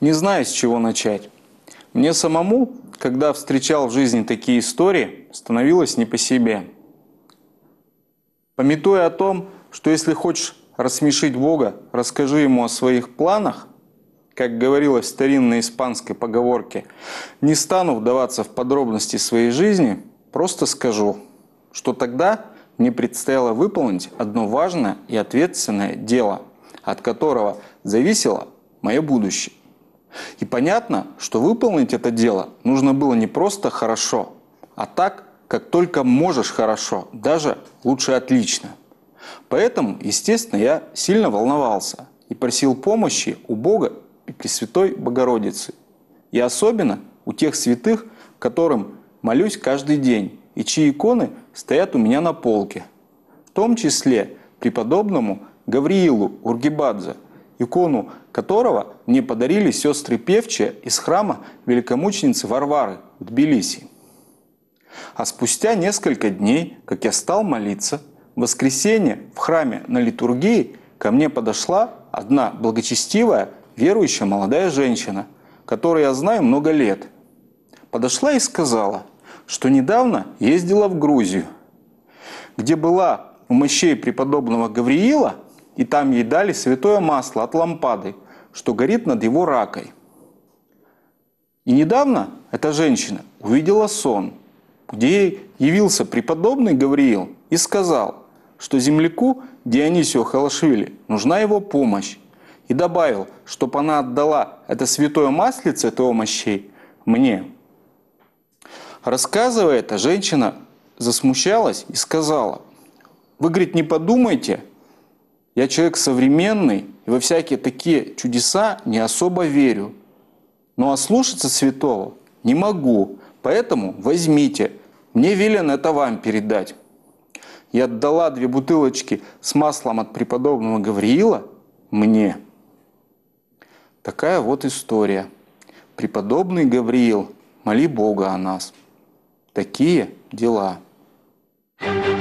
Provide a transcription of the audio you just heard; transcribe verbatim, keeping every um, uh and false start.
Не знаю, с чего начать. Мне самому, когда встречал в жизни такие истории, становилось не по себе. Памятуя о том, что если хочешь рассмешить Бога, расскажи Ему о своих планах, как говорилось в старинной испанской поговорке, не стану вдаваться в подробности своей жизни, просто скажу, что тогда мне предстояло выполнить одно важное и ответственное дело, от которого зависело мое будущее. И понятно, что выполнить это дело нужно было не просто хорошо, а так, как только можешь хорошо, даже лучше отлично. Поэтому, естественно, я сильно волновался и просил помощи у Бога и Пресвятой Богородицы. И особенно у тех святых, которым молюсь каждый день, и чьи иконы стоят у меня на полке. В том числе преподобному Гавриилу Ургибадзе, икону которого мне подарили сестры певчие из храма великомученицы Варвары в Тбилиси. А спустя несколько дней, как я стал молиться, в воскресенье в храме на литургии ко мне подошла одна благочестивая, верующая молодая женщина, которую я знаю много лет. Подошла и сказала, что недавно ездила в Грузию, где была у мощей преподобного Гавриила, и там ей дали святое масло от лампады, что горит над его ракой. И недавно эта женщина увидела сон, где ей явился преподобный Гавриил и сказал, что земляку Дионисию Халашвили нужна его помощь, и добавил, чтобы она отдала это святое маслице этого мощей мне. Рассказывая это, женщина засмущалась и сказала, вы, говорит, не подумайте, я человек современный, и во всякие такие чудеса не особо верю. Но ослушаться святого не могу, поэтому возьмите, мне велено это вам передать. И отдала две бутылочки с маслом от преподобного Гавриила мне. Такая вот история. Преподобный Гавриил, моли Бога о нас. Такие дела. Thank you.